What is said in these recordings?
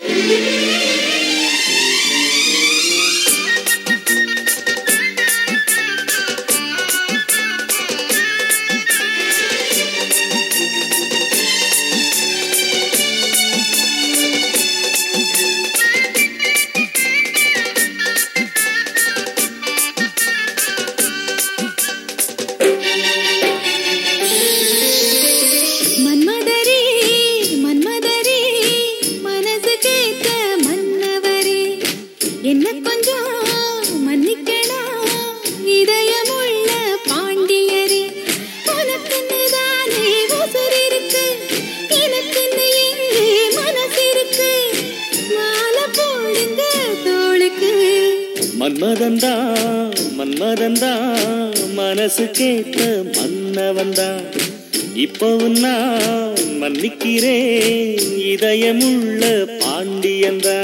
மன்மதந்தா மன்மதந்தா மனசு கேட்ட மன்னவந்தா இப்பவும் நான் மன்னிக்கிறேன் இதயமுள்ள பாண்டியந்தா.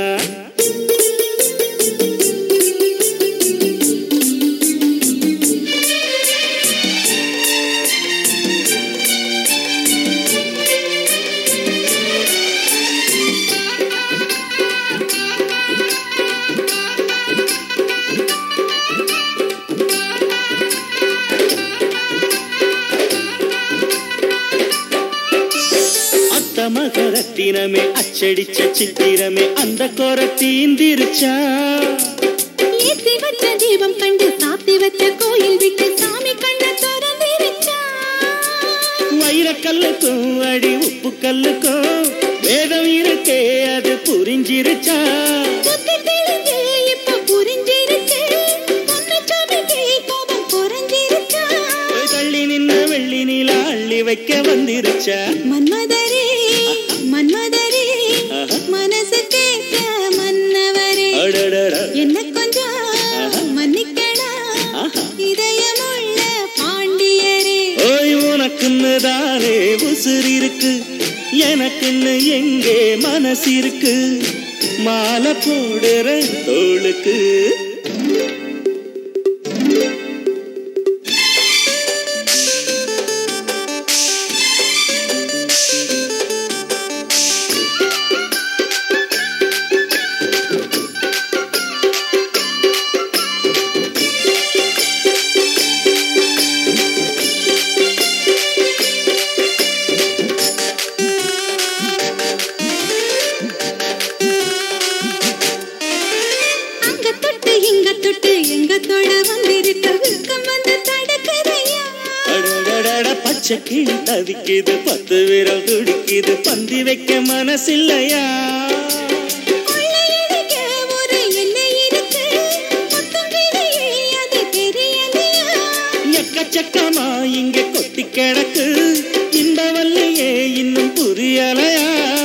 மகரத்தினமே அச்சடிச்ச சித்திரமே அந்த கோரத்தீந்திருச்சா. ஏத்தி வச்ச தீபம் கண்டு சாத்தி வச்ச கோயில் விட்டு சாமி கண்ண திறந்திருச்சா. வைரக்கல்லுக்கும் அடி உப்பு கல்லுக்கும் வேதம் இருக்கே அது புரிஞ்சிருச்சா. புத்தி தெளிஞ்சு இப்ப புரிஞ்சிருச்சு பொன்னச்சாமிக்கு கோபம் குறைஞ்சிருச்சா. தள்ளி நின்ன வெள்ளி நிலா அள்ளி வைக்க வந்திருச்சா. மன்மதரே மன்மதரே மனசு கேட்ட மன்னவரே என்ன கொஞ்சம் மன்னிக்கணும் இதயமுள்ள பாண்டியரே. ஓய் உனக்குன்னு தானே உசுர் இருக்கு எனக்குன்னு எங்கே மனசு இருக்கு மாலை போடுற தோளுக்கு. பச்சை கிளி தவிக்குது பத்து விரல் துடிக்குது பந்தி வைக்க மனசில்லையா. எக்கச்சக்கமா இங்க கொட்டி கிடக்கு இந்த வல்லையே இன்னும் புரியலையா.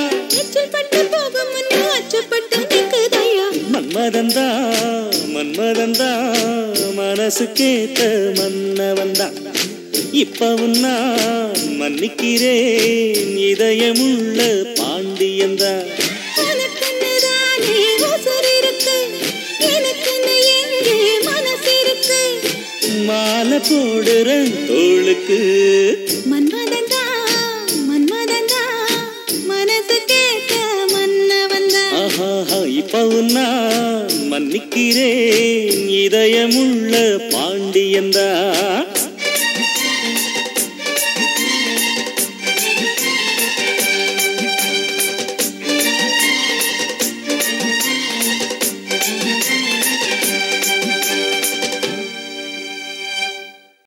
மன்மதந்தா மன்மதந்தா மனசு கேட்ட மன்னவந்தா இப்பவும் நான் மன்னிக்கிறேன் இதயமுள்ள பாண்டியந்தா. மாலை போடுற தோளுக்கு. மன்மதந்தா மன்மதந்தா மனசு கேட்ட மன்னவந்தா. இப்பவும் நான் மன்னிக்கிறேன் இதயமுள்ள பாண்டியந்தா.